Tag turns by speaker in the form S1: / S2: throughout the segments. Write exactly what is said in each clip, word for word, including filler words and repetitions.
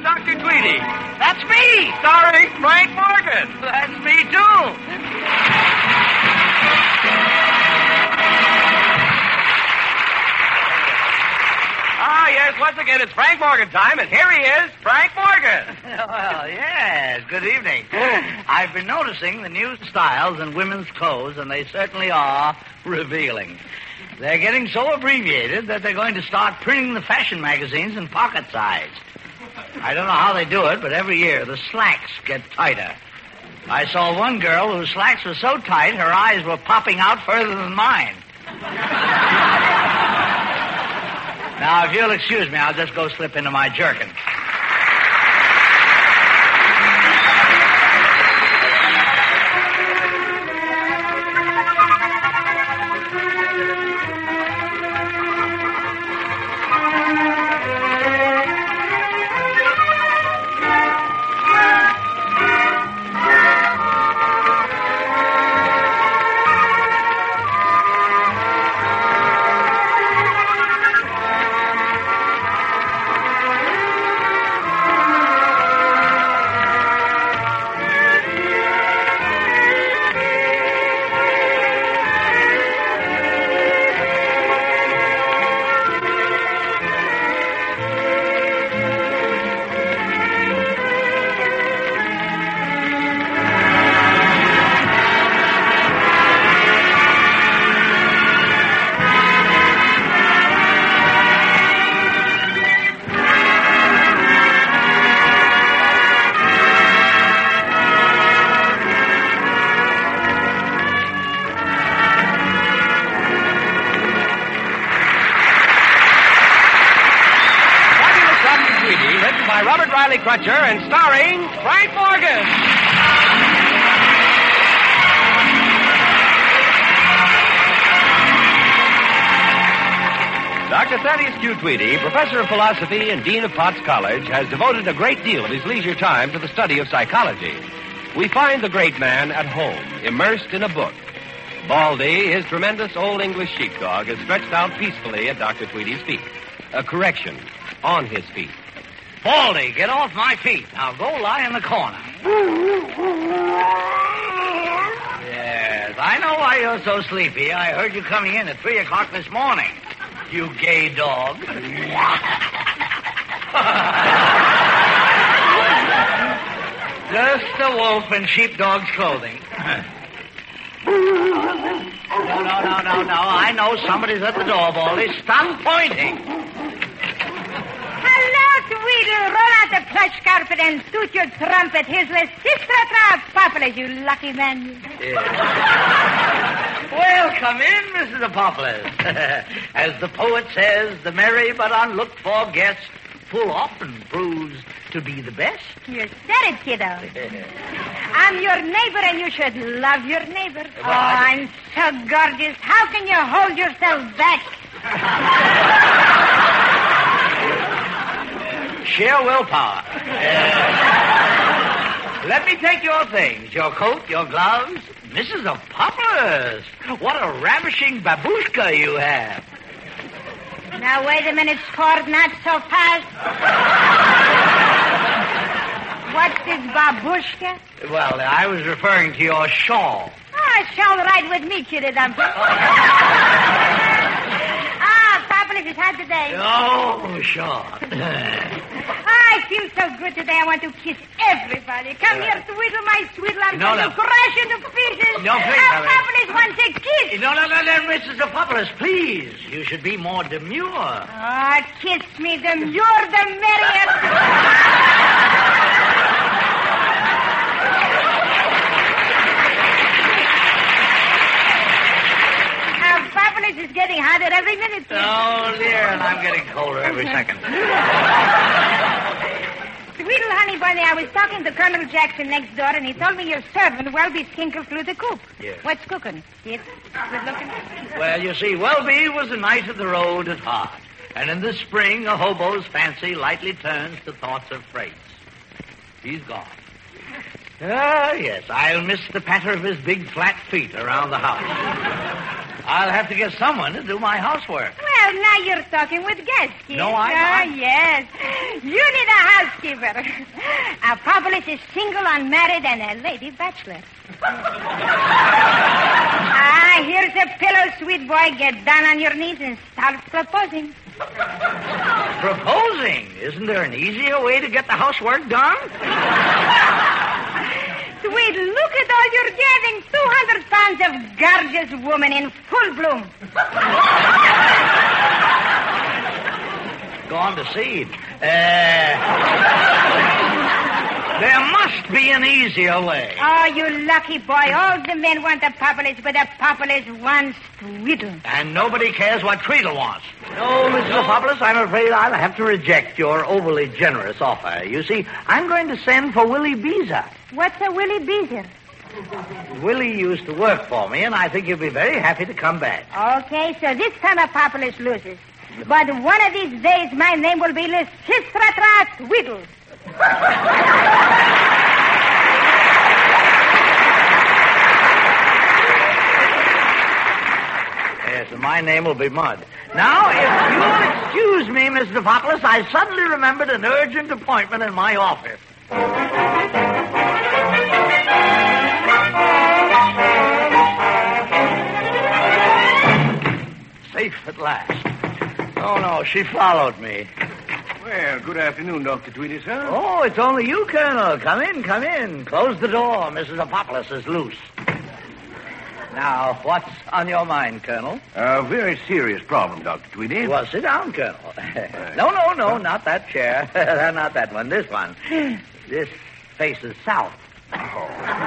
S1: Doctor Tweedy.
S2: That's me.
S1: Starring Frank Morgan.
S2: That's me, too.
S1: Ah, yes, once again, it's Frank Morgan time, and here he is, Frank Morgan.
S2: Well, yes, good evening. I've been noticing the new styles in women's clothes, and they certainly are revealing. They're getting so abbreviated that they're going to start printing the fashion magazines in pocket size. I don't know how they do it, but every year the slacks get tighter. I saw one girl whose slacks were so tight her eyes were popping out further than mine. Now, if you'll excuse me, I'll just go slip into my jerkin.
S1: Crutcher and starring Frank Morgan. Doctor Thaddeus Q. Tweedy, professor of philosophy and dean of Potts College, has devoted a great deal of his leisure time to the study of psychology. We find the great man at home, immersed in a book. Baldy, his tremendous old English sheepdog, is stretched out peacefully at Doctor Tweedy's feet. A correction, on his feet.
S2: Baldy, get off my feet. Now go lie in the corner. Yes, I know why you're so sleepy. I heard you coming in at three o'clock this morning. You gay dog. Just a wolf in sheepdog's clothing. No, no, no, no, no. I know somebody's at the door, Baldy. Stop pointing.
S3: Tweedle, roll out the plush carpet and toot your trumpet. Here's the sister trap, Populus, you lucky man.
S2: Yes. Well, come in, Missus Apopolis. As the poet says, the merry but unlooked-for guest full often proves to be the best.
S3: You said it, kiddo. I'm your neighbor, and you should love your neighbor.
S2: Well,
S3: oh, I'm so gorgeous. How can you hold yourself back?
S2: Sheer willpower. Uh, let me take your things. Your coat, your gloves. Missus Apopolis, what a ravishing babushka you have.
S3: Now, wait a minute, Sport, not so fast. What's this babushka?
S2: Well, I was referring to your shawl.
S3: Ah, it's all right with me, Kitty Dumpy. Ah, Populus is hot today.
S2: Oh, sure.
S3: I feel so good today. I want to kiss everybody. Come uh, here, Tweedle, my Tweedle. I'm
S2: no,
S3: going
S2: no.
S3: to crash into pieces.
S2: No, please.
S3: Our Populus wants a kiss.
S2: No, no, no, no, Missus Apopolis, please. You should be more demure.
S3: Ah, kiss me. The more, the merrier. Populus is getting hotter every minute.
S2: Oh, dear, and I'm getting colder every second.
S3: Tweedle, honey bunny, I was talking to Colonel Jackson next door, and he told me your servant, Welby, skinkled through the coop.
S2: Yes.
S3: What's cooking? It good looking?
S2: Well, you see, Welby was a knight of the road at heart. And in the spring, a hobo's fancy lightly turns to thoughts of freights. He's gone. Ah, yes, I'll miss the patter of his big flat feet around the house. I'll have to get someone to do my housework.
S3: Well, now you're talking with gas, kid.
S2: No, I
S3: Ah,
S2: not.
S3: yes. You need a housekeeper. shiver. Uh, Populus is single, unmarried, and a lady bachelor. Ah, here's a pillow, sweet boy. Get down on your knees and start proposing.
S2: Proposing? Isn't there an easier way to get the housework done?
S3: Sweet, look at all you're getting. two hundred pounds of gorgeous woman in full bloom.
S2: Gone to seed. Uh, there must be an easier way.
S3: Oh, you lucky boy. All the men want a Populus, but a Populus wants Tweedle.
S2: And nobody cares what Tweedle wants. No, Missus Populus, I'm afraid I'll have to reject your overly generous offer. You see, I'm going to send for Willie Beezer.
S3: What's a Willie Beezer?
S2: Willie used to work for me, and I think he'll be very happy to come back.
S3: Okay, so this time a Populus loses. But one of these days, my name will be Lysistrata Tweedle.
S2: Yes, and my name will be Mud. Now, if you'll excuse me, Mister Populus, I suddenly remembered an urgent appointment in my office. Safe at last. Oh, no, she followed me.
S4: Well, good afternoon, Doctor Tweedy, sir.
S2: Oh, it's only you, Colonel. Come in, come in. Close the door. Missus Apopoulos is loose. Now, what's on your mind, Colonel?
S4: A very serious problem, Doctor Tweedy.
S2: Well, sit down, Colonel. no, no, no, not that chair. Not that one. This one. This faces south.
S4: Oh.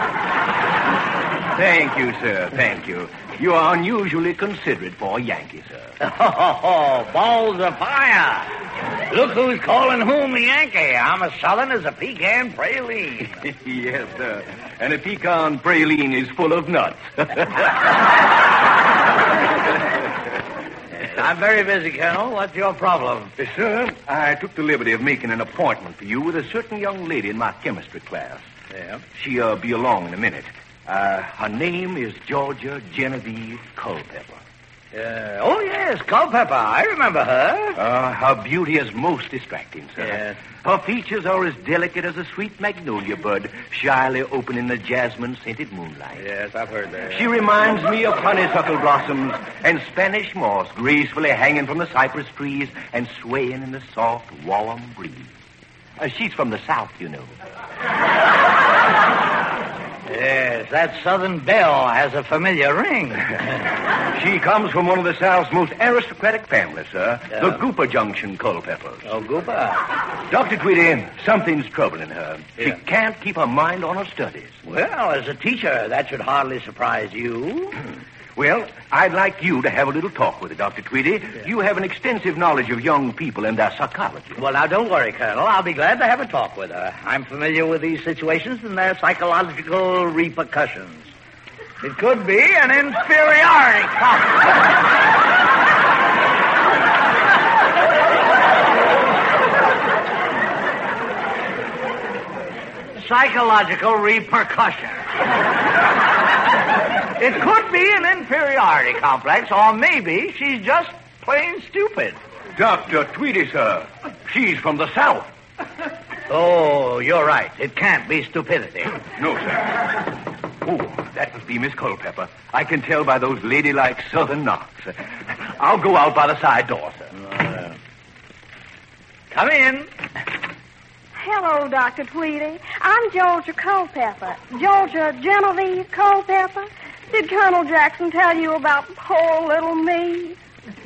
S4: Thank you, sir. Thank you. You are unusually considerate for a Yankee, sir.
S2: Oh, balls of fire. Look who's calling whom a Yankee. I'm as southern as a pecan praline.
S4: Yes, sir. And a pecan praline is full of nuts.
S2: I'm very busy, Colonel. What's your problem?
S4: Uh, sir, I took the liberty of making an appointment for you with a certain young lady in my chemistry class.
S2: Yeah?
S4: She'll uh, be along in a minute. Uh, her name is Georgia Genevieve Culpepper.
S2: Uh, oh, yes, Culpepper. I remember her.
S4: Uh, her beauty is most distracting, sir.
S2: Yes.
S4: Her features are as delicate as a sweet magnolia bud shyly open in the jasmine-scented moonlight.
S2: Yes, I've heard that.
S4: She reminds me of honeysuckle blossoms and Spanish moss gracefully hanging from the cypress trees and swaying in the soft, warm breeze. Uh, she's from the South, you know.
S2: Yes, that Southern belle has a familiar ring.
S4: She comes from one of the South's most aristocratic families, sir.
S2: Yeah.
S4: The Gooper Junction Culpeppers.
S2: Oh, Gooper.
S4: Doctor Tweedy, something's troubling her. She
S2: Yeah.
S4: can't keep her mind on her studies.
S2: Well, as a teacher, that should hardly surprise you.
S4: Well, I'd like you to have a little talk with her, Doctor Tweedy.
S2: Yeah.
S4: You have an extensive knowledge of young people and their psychology.
S2: Well, now, don't worry, Colonel. I'll be glad to have a talk with her. I'm familiar with these situations and their psychological repercussions. It could be an inferiority complex. Psychological repercussions. It could be an inferiority complex, or maybe she's just plain stupid.
S4: Doctor Tweedy, sir. She's from the South.
S2: Oh, you're right. It can't be stupidity.
S4: No, sir. Oh, that must be Miss Culpepper. I can tell by those ladylike southern knocks. I'll go out by the side door, sir.
S2: Uh, come in.
S5: Hello, Doctor Tweedy. I'm Georgia Culpepper. Georgia Genevieve Culpepper. Did Colonel Jackson tell you about poor little me?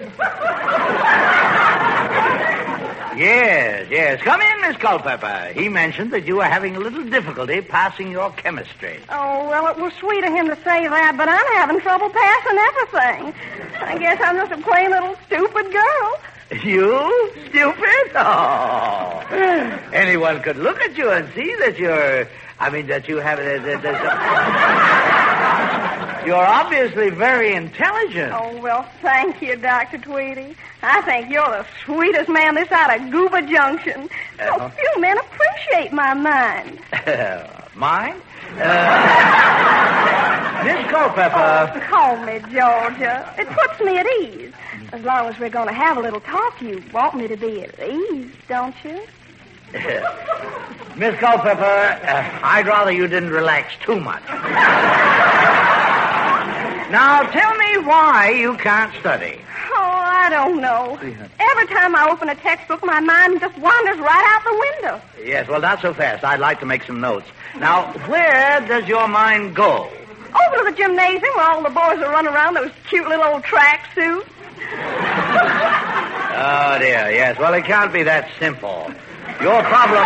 S2: Yes, yes. Come in, Miss Culpepper. He mentioned that you were having a little difficulty passing your chemistry.
S5: Oh, well, it was sweet of him to say that, but I'm having trouble passing everything. I guess I'm just a plain little stupid girl.
S2: You? Stupid? Oh. Anyone could look at you and see that you're... I mean, that you have... Uh, that, that, you're obviously very intelligent.
S5: Oh, well, thank you, Doctor Tweedy. I think you're the sweetest man this side of Goober Junction. So
S2: Uh-huh.
S5: few men appreciate my mind.
S2: Mine? Uh, Miss Culpepper...
S5: Oh, call me Georgia. It puts me at ease. As long as we're going to have a little talk, you want me to be at ease, don't you?
S2: Miss Culpepper, uh, I'd rather you didn't relax too much. Now, tell me why you can't study.
S5: Oh, I don't know. Every time I open a textbook, my mind just wanders right out the window.
S2: Yes, well, not so fast. I'd like to make some notes. Now, where does your mind go?
S5: Over to the gymnasium where all the boys are running around those cute little old track suits.
S2: Oh, dear, yes. Well, it can't be that simple. Your problem...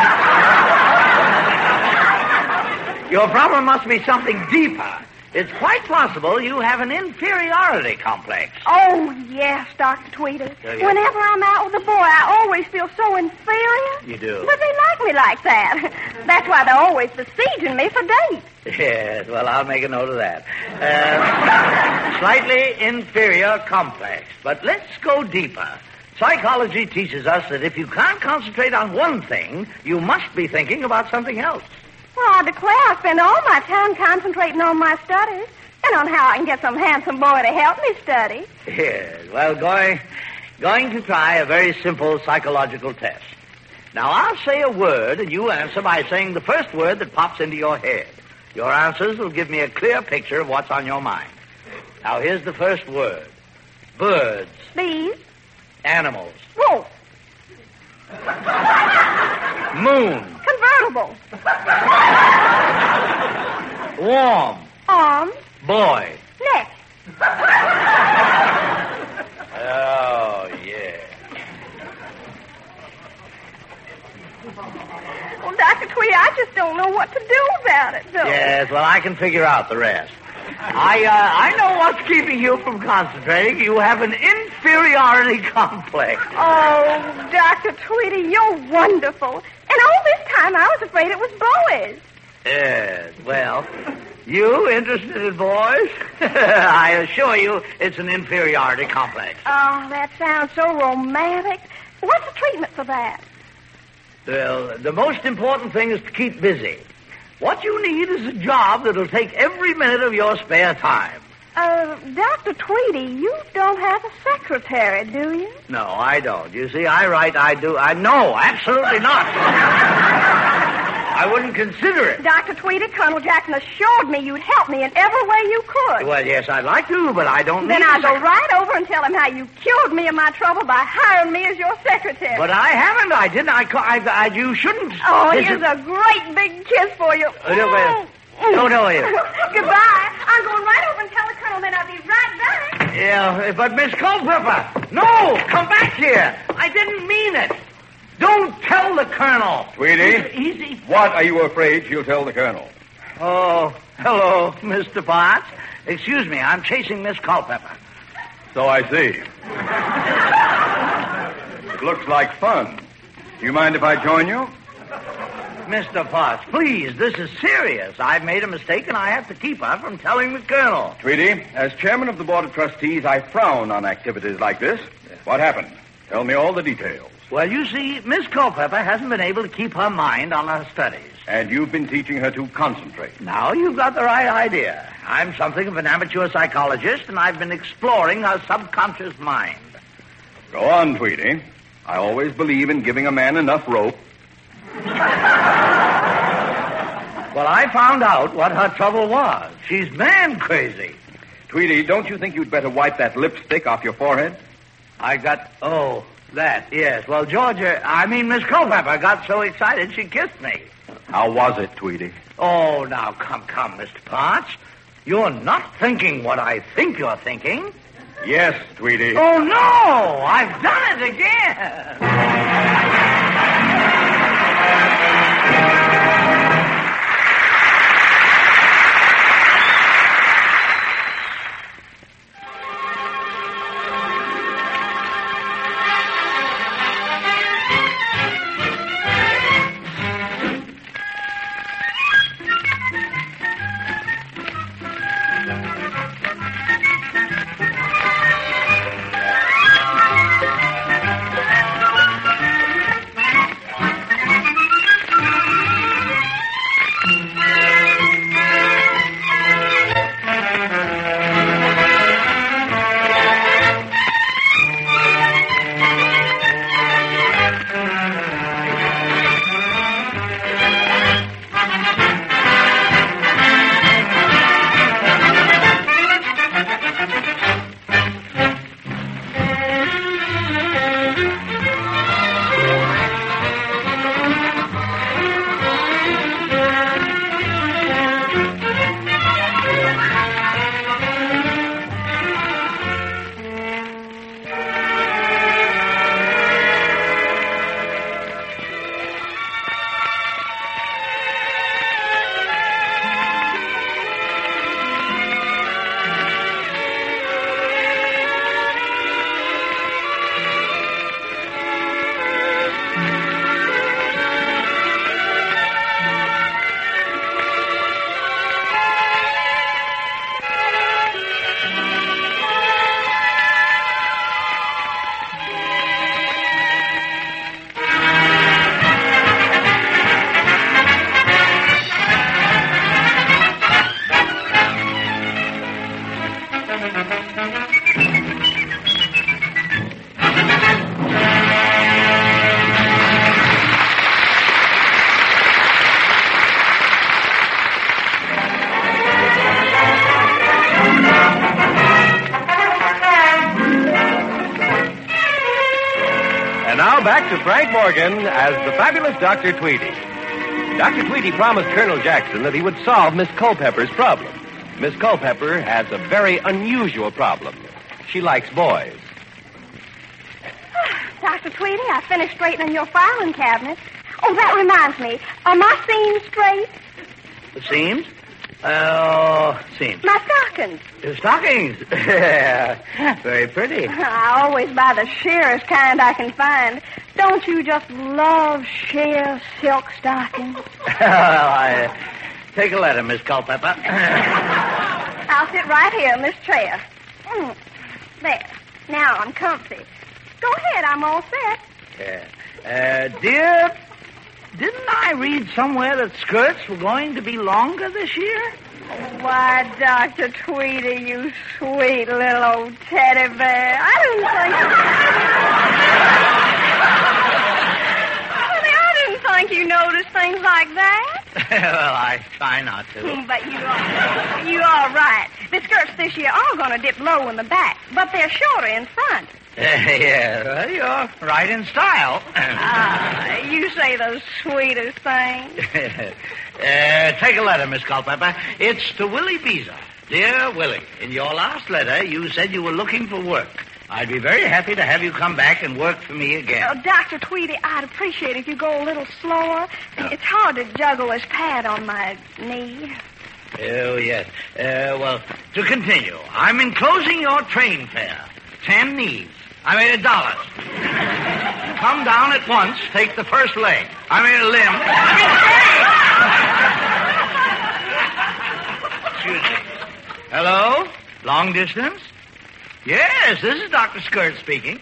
S2: Your problem must be something deeper. It's quite possible you have an inferiority complex.
S5: Oh, yes, Doctor Tweedy.
S2: Oh, yes.
S5: Whenever I'm out with a boy, I always feel so inferior.
S2: You do?
S5: But they like me like that. That's why they're always besieging me for dates.
S2: Yes, well, I'll make a note of that. Uh, slightly inferior complex. But let's go deeper. Psychology teaches us that if you can't concentrate on one thing, you must be thinking about something else.
S5: Well, I declare I spend all my time concentrating on my studies and on how I can get some handsome boy to help me study.
S2: Yes, well, going, going to try a very simple psychological test. Now, I'll say a word, and you answer by saying the first word that pops into your head. Your answers will give me a clear picture of what's on your mind. Now, here's the first word. Birds.
S5: Bees.
S2: Animals.
S5: Wolf.
S2: Moon.
S5: Convertible.
S2: Warm.
S5: Arms.
S2: Boy.
S5: Neck.
S2: Oh, yeah.
S5: Well, Doctor Tweedy, I just don't know what to do about it, though.
S2: Yes, well, I can figure out the rest. I, uh, I know what's keeping you from concentrating. You have an inferiority complex.
S5: Oh, Doctor Tweedy, you're wonderful. And all this time I was afraid it was boys.
S2: Yes, well, you interested in boys? I assure you it's an inferiority complex.
S5: Oh, that sounds so romantic. What's the treatment for that?
S2: Well, the most important thing is to keep busy. What you need is a job that'll take every minute of your spare time.
S5: Uh, Doctor Tweedy, you don't have a secretary, do you?
S2: No, I don't. You see, I write, I do. I no, absolutely not. I wouldn't consider it.
S5: Doctor Tweedy, Colonel Jackson assured me you'd help me in every way you could.
S2: Well, yes, I'd like to, but I don't
S5: Then
S2: need
S5: I'll
S2: a
S5: go
S2: sec-
S5: right over and tell him how you cured me of my trouble by hiring me as your secretary.
S2: But I haven't. I didn't. I, ca- I, I you shouldn't.
S5: Oh,
S2: This
S5: here's
S2: is-
S5: a great big kiss for you.
S2: Uh, no, wait. No, no, wait.
S5: Goodbye. I'm going right over and tell the Colonel that I'll be right back.
S2: Yeah, but Miss Culpepper, no, come back here. I didn't mean it. Don't tell the Colonel.
S6: Tweedy,
S2: Easy.
S6: what are you afraid she'll tell the Colonel?
S2: Oh, hello, Mister Potts. Excuse me, I'm chasing Miss Culpepper.
S6: So I see. It looks like fun. Do you mind if I join you?
S2: Mister Potts, please, this is serious. I've made a mistake, and I have to keep her from telling the Colonel.
S6: Tweedy, as chairman of the Board of Trustees, I frown on activities like this. What happened? Tell me all the details.
S2: Well, you see, Miss Culpepper hasn't been able to keep her mind on her studies.
S6: And you've been teaching her to concentrate.
S2: Now you've got the right idea. I'm something of an amateur psychologist, and I've been exploring her subconscious mind.
S6: Go on, Tweedy. I always believe in giving a man enough rope.
S2: Well, I found out what her trouble was. She's man crazy.
S6: Tweedy, don't you think you'd better wipe that lipstick off your forehead?
S2: I got, oh, that, yes. Well, Georgia, I mean, Miss Culpepper got so excited she kissed me.
S6: How was it, Tweedy?
S2: Oh, now, come, come, Mister Potts. You're not thinking what I think you're thinking.
S6: Yes, Tweedy.
S2: Oh, no! I've done it again!
S1: back to Frank Morgan as the fabulous Doctor Tweedy. Doctor Tweedy promised Colonel Jackson that he would solve Miss Culpepper's problem. Miss Culpepper has a very unusual problem. She likes boys.
S5: Doctor Tweedy, I finished straightening your filing cabinet. Oh, that reminds me. Are my seams straight?
S2: The seams? Oh, seams.
S5: My stockings.
S2: The stockings. Very pretty.
S5: I always buy the sheerest kind I can find. Don't you just love sheer silk stockings?
S2: Well, I... Take a letter, Miss Culpepper.
S5: I'll sit right here in this chair. Mm. There. Now I'm comfy. Go ahead, I'm all set.
S2: Yeah. Uh, dear, didn't I read somewhere that skirts were going to be longer this year?
S5: Why, Doctor Tweedy, you sweet little old teddy bear. I didn't think... Honey, I didn't think you noticed things like that.
S2: Well, I try not to.
S5: But you are, you are right. The skirts this year are going to dip low in the back, but they're shorter in front.
S2: Uh, yeah, well, you're right in style.
S5: Ah, you say the sweetest things.
S2: uh, take a letter, Miss Culpepper. It's to Willie Beezer. Dear Willie, in your last letter, you said you were looking for work. I'd be very happy to have you come back and work for me again.
S5: Oh, Doctor Tweedy, I'd appreciate if you go a little slower. Oh. It's hard to juggle this pad on my knee.
S2: Oh, yes. Uh, well, to continue, I'm enclosing your train fare. Ten knees. I mean, a dollar. Come down at once. Take the first leg. I mean, a limb. I mean, excuse me. Hello? Long distance? Yes, this is Doctor Skirt speaking.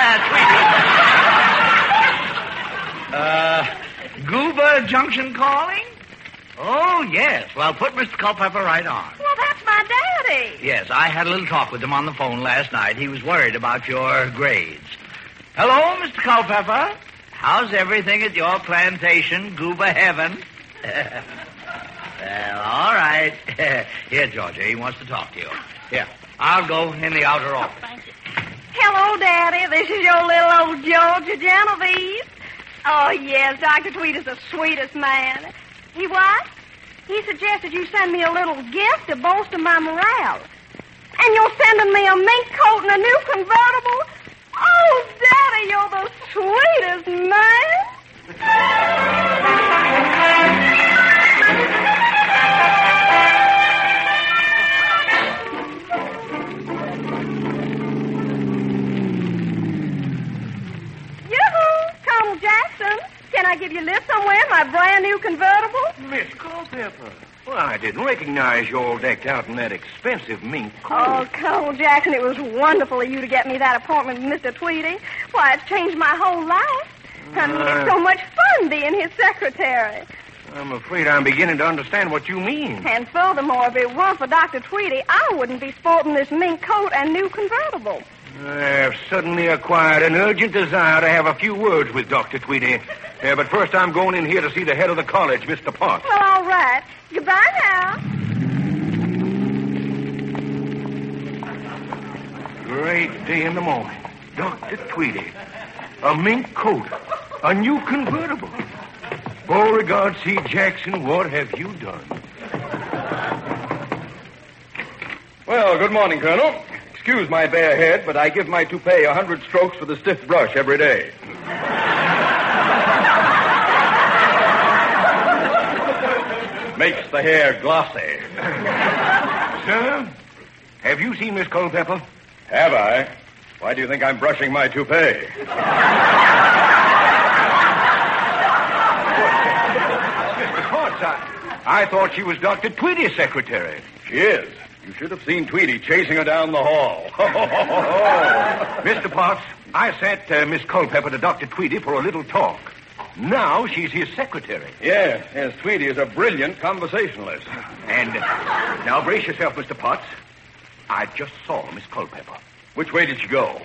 S2: I, uh, Tweety. uh, Goober Junction calling? Oh, yes. Well, put Mister Culpepper right on.
S5: Well, that's my daddy.
S2: Yes, I had a little talk with him on the phone last night. He was worried about your grades. Hello, Mister Culpepper. How's everything at your plantation, Goober Heaven? Well, all right. Here, Georgia, he wants to talk to you. Here, I'll go in the outer office.
S5: Oh, thank you. Hello, Daddy. This is your little old Georgia Genevieve. Oh, yes, Doctor Tweed is the sweetest man. He what? He suggested you send me a little gift to bolster my morale. And you're sending me a mink coat and a new convertible? Oh, Daddy, you're the sweetest man. Yoo-hoo, Colonel Jackson. Can I give you a lift somewhere in my brand new convertible?
S4: Miss Culpepper. Well, I didn't recognize you all decked out in that expensive mink coat.
S5: Oh, Colonel Jackson, it was wonderful of you to get me that appointment with Mister Tweedy. Why, it's changed my whole life. I mean, it's so much fun being his secretary.
S4: I'm afraid I'm beginning to understand what you mean.
S5: And furthermore, if it weren't for Doctor Tweedy, I wouldn't be sporting this mink coat and new convertible.
S4: I've suddenly acquired an urgent desire to have a few words with Doctor Tweedy. Uh, but first I'm going in here to see the head of the college, Mister Potts.
S5: Well, all right. Goodbye now.
S4: Great day in the morning. Doctor Tweedy. A mink coat. A new convertible. Beauregard C. Jackson, what have you done?
S6: Well, good morning, Colonel. Excuse my bare head, but I give my toupee a hundred strokes with a stiff brush every day. Makes the hair glossy.
S4: Sir, have you seen Miss Culpepper?
S6: Have I? Why do you think I'm brushing my toupee?
S4: Mister Potts, I, I thought she was Doctor Tweedy's secretary.
S6: She is. You should have seen Tweedy chasing her down the hall.
S4: Mister Potts, I sent uh, Miss Culpepper to Doctor Tweedy for a little talk. Now she's his secretary.
S6: Yes, yes, Tweedy is a brilliant conversationalist.
S4: And uh, now brace yourself, Mister Potts. I just saw Miss Culpepper.
S6: Which way did she go?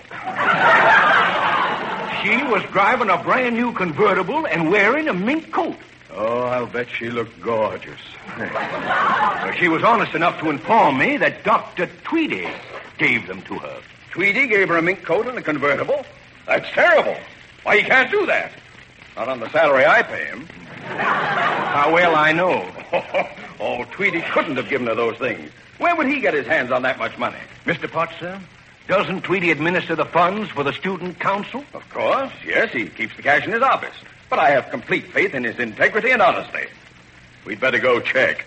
S4: She was driving a brand new convertible and wearing a mink coat.
S6: Oh, I'll bet she looked gorgeous.
S4: Well, she was honest enough to inform me that Doctor Tweedy gave them to her.
S6: Tweedy gave her a mink coat and a convertible? That's terrible. Why, he can't do that. Not on the salary I pay him.
S4: How well I know.
S6: Oh, oh, Tweety couldn't have given her those things. Where would he get his hands on that much money?
S4: Mister Potts, sir, doesn't Tweety administer the funds for the student council?
S6: Of course, yes, he keeps the cash in his office. But I have complete faith in his integrity and honesty. We'd better go check.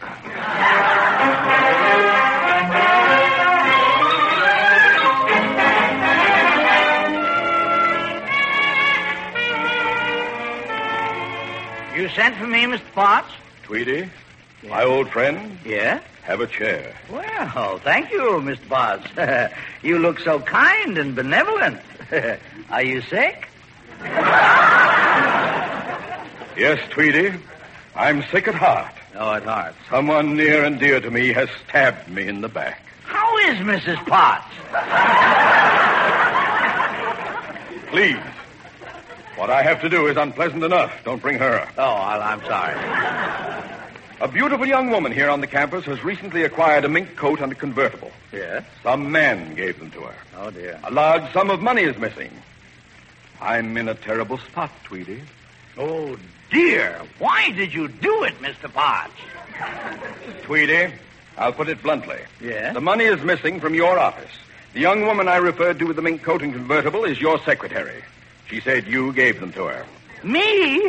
S2: You sent for me, Mister Potts?
S6: Tweety, yeah. My old friend.
S2: Yeah?
S6: Have a chair.
S2: Well, thank you, Mister Potts. You look so kind and benevolent. Are you sick?
S6: Yes, Tweety. I'm sick at heart.
S2: Oh, at heart.
S6: Someone near and dear to me has stabbed me in the back.
S2: How is Missus Potts?
S6: Please. What I have to do is unpleasant enough. Don't bring her.
S2: Oh, well, I'm sorry.
S6: A beautiful young woman here on the campus has recently acquired a mink coat and a convertible.
S2: Yes?
S6: Some man gave them to her.
S2: Oh, dear.
S6: A large sum of money is missing. I'm in a terrible spot, Tweety.
S2: Oh, dear. Why did you do it, Mister Potts?
S6: Tweety, I'll put it bluntly.
S2: Yes?
S6: The money is missing from your office. The young woman I referred to with the mink coat and convertible is your secretary. She said you gave them to her.
S2: Me?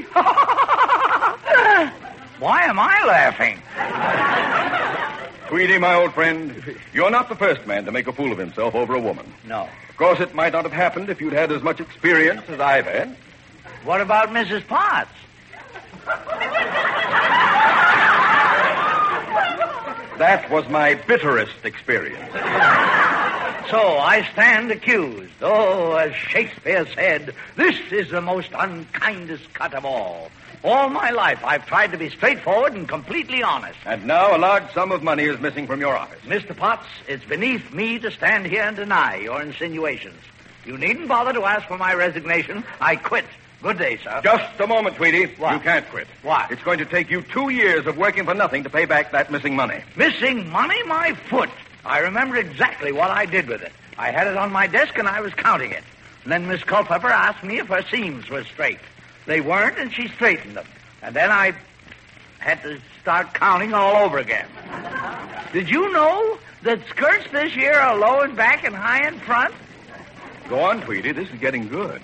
S2: Why am I laughing?
S6: Tweety, my old friend, you're not the first man to make a fool of himself over a woman.
S2: No.
S6: Of course, it might not have happened if you'd had as much experience as I've had.
S2: What about Missus Potts?
S6: That was my bitterest experience.
S2: So I stand accused. Oh, as Shakespeare said, this is the most unkindest cut of all. All my life, I've tried to be straightforward and completely honest.
S6: And now a large sum of money is missing from your office.
S2: Mister Potts, it's beneath me to stand here and deny your insinuations. You needn't bother to ask for my resignation. I quit. Good day, sir.
S6: Just a moment, Tweety.
S2: What?
S6: You can't quit.
S2: What?
S6: It's going to take you two years of working for nothing to pay back that missing money.
S2: Missing money? My foot. I remember exactly what I did with it. I had it on my desk and I was counting it. And then Miss Culpepper asked me if her seams were straight. They weren't, and she straightened them. And then I had to start counting all over again. Did you know that skirts this year are low in back and high in front?
S6: Go on, Tweety. This is getting good.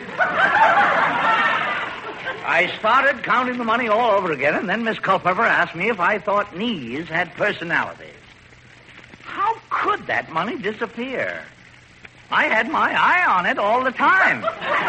S2: I started counting the money all over again, and then Miss Culpepper asked me if I thought knees had personalities. How could that money disappear? I had my eye on it all the time.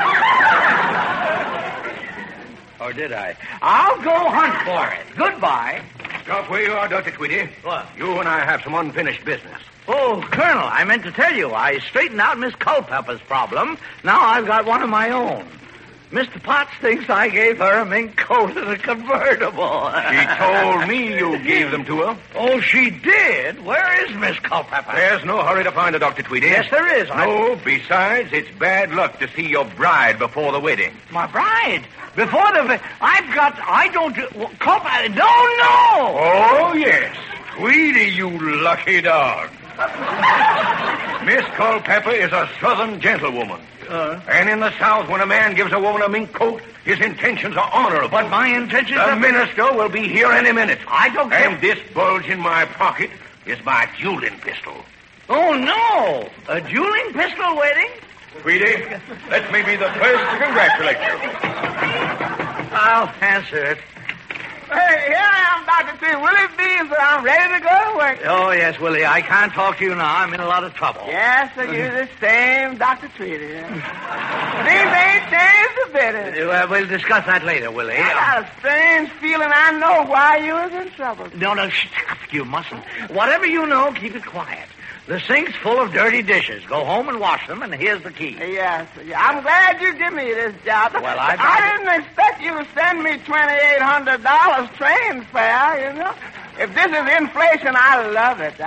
S2: Or did I? I'll go hunt for it. Goodbye.
S4: Stop where you are, Doctor Tweety.
S2: What?
S4: You and I have some unfinished business.
S2: Oh, Colonel, I meant to tell you, I straightened out Miss Culpepper's problem. Now I've got one of my own. Mister Potts thinks I gave her a mink coat and a convertible.
S4: She told me you gave them to her.
S2: Oh, she did? Where is Miss Culpepper?
S4: There's no hurry to find her, Doctor Tweety.
S2: Yes, there is.
S4: No,
S2: I...
S4: besides, it's bad luck to see your bride before the wedding.
S2: My bride? Before the... I've got... I don't... Culpepper... No, no!
S4: Oh, yes. Tweety, you lucky dog. Miss Culpepper is a southern gentlewoman.
S2: Uh,
S4: and in the South, when a man gives a woman a mink coat, his intentions are honorable.
S2: but my intentions
S4: The
S2: are...
S4: minister will be here any minute.
S2: I don't care...
S4: And this bulge in my pocket is my dueling pistol.
S2: Oh, no! A dueling pistol wedding?
S6: Tweety, let me be the first to congratulate you.
S2: I'll answer it.
S7: Hey, here I am, Doctor T. Willie Beans, and I'm ready to go to work.
S2: Oh, yes, Willie. I can't talk to you now. I'm in a lot of trouble.
S7: Yes, sir, you're the same Doctor Tweety. Things ain't changed a bit.
S2: Uh, we'll discuss that later, Willie.
S7: I got a strange feeling I know why you was in trouble.
S2: No, no, shh, you mustn't. Whatever you know, keep it quiet. The sink's full of dirty dishes. Go home and wash them, and here's the key.
S7: Yes, sir. I'm glad you give me this job.
S2: Well, I-
S7: I didn't expect you to send me twenty-eight hundred dollars train fare, you know. If this is inflation, I love it.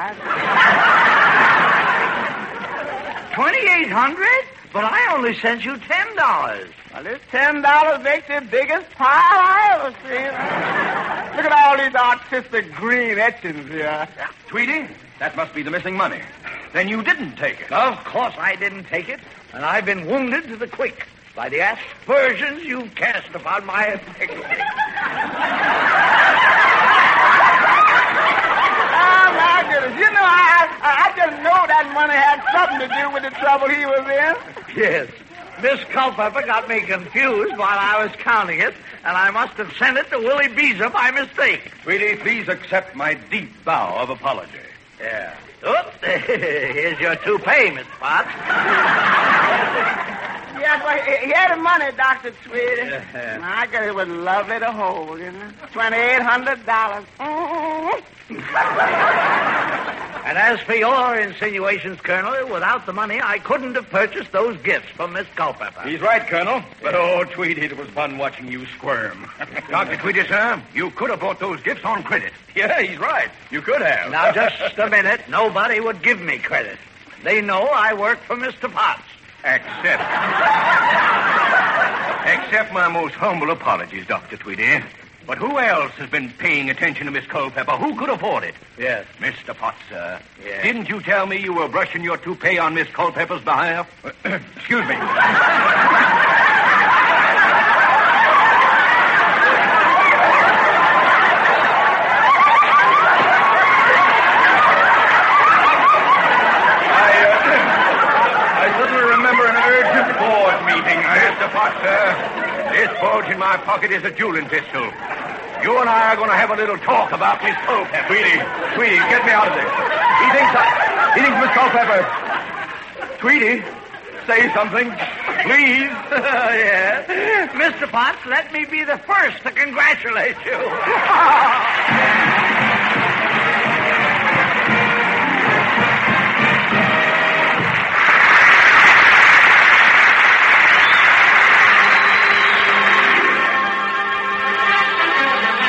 S2: twenty-eight hundred? But I only sent you ten dollars.
S7: Well, this ten dollars makes the biggest pile I ever seen. Look at all these artistic green etchings here.
S6: Tweety, that must be the missing money. Then you didn't take it.
S2: Of course I didn't take it, and I've been wounded to the quick. by the aspersions you've cast upon my integrity.
S7: Oh, my goodness. You know, I, I just know that money had something to do with the trouble he was in.
S2: Yes. Miss Culpepper got me confused while I was counting it, and I must have sent it to Willie Beezer by mistake.
S6: Sweetie, please accept my deep bow of apology.
S2: Yeah. Oops. Here's your toupee, Mister Potts.
S7: Yes, well, here the money, Doctor Tweedy. Yeah. My God, it was lovely to hold, you know. twenty-eight hundred dollars.
S2: And as for your insinuations, Colonel, without the money, I couldn't have purchased those gifts from Miss Culpepper.
S6: He's right, Colonel. But, oh, Tweedy, it was fun watching you squirm.
S4: Doctor Tweedy, sir, you could have bought those gifts on credit.
S6: Yeah, he's right. You could have.
S2: Now, just a minute. Nobody would give me credit. They know I work for Mister Potts.
S4: Accept. Accept my most humble apologies, Doctor Tweedy. But who else has been paying attention to Miss Culpepper? Who could afford it?
S2: Yes.
S4: Mister Potts, sir.
S2: Yes.
S4: Didn't you tell me you were brushing your toupee on Miss Culpepper's behalf? Excuse me. Mister Potts, sir, this bulge in my pocket is a dueling pistol. You and I are going to have a little talk about Miss Culpepper.
S6: Tweedy, Tweedy, get me out of this. He thinks I... He thinks Miss Culpepper... Tweedy, say something, please.
S2: Yeah. Mister Potts, let me be the first to congratulate you.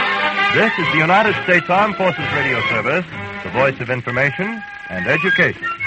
S8: This is the United States Armed Forces Radio Service, the voice of information and education.